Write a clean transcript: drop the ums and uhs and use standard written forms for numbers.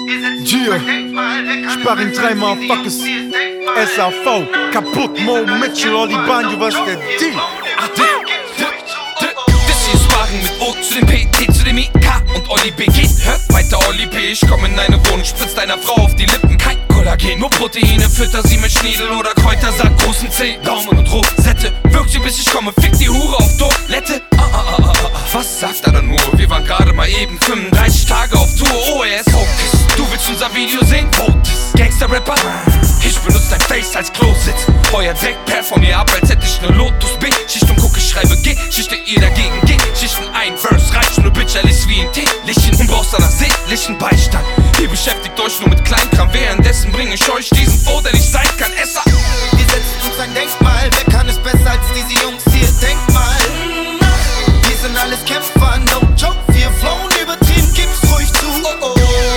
Yeah, Sparring 3 Motherfuckers, SAV, kaputt, Mo Mitchell, Oli Banjo, was der Deal? Das hier ist Sparring mit O zu dem P, T zu dem I, K und Oli BG. Hört weiter Oli P, ich komm in deine Wohnung, spritz deiner Frau auf die Lippen. Kein Kollagen, nur Proteine, fütter sie mit Schniedel oder Kräutersack, großen C, Daumen und Rosette. Wirkt sie bis ich komme, fick die Hure auf Toilette. Was sagt er da nur? Wir waren gerade mal eben 35 Tage auf Tour, OS. Focus, du willst unser Video sehen? Votes, Gangster-Rapper. Ich benutze dein Face als Klositz. Euer Dreck performier ab, als hätte ich ne Lotus B. Schicht und gucke, schreibe G, Schichte ihr dagegen G. Schichten ein Verse, reicht nur Bitch, alles wie ein Teelichtchen. Und brauchst danach seelischen Beistand. Ihr beschäftigt euch nur mit Kleinkram, währenddessen bringe ich euch diesen Flow, denn ich sein kann Esser. Wir setzen uns ein Denkmal, wer kann es besser als diese Jungs hier?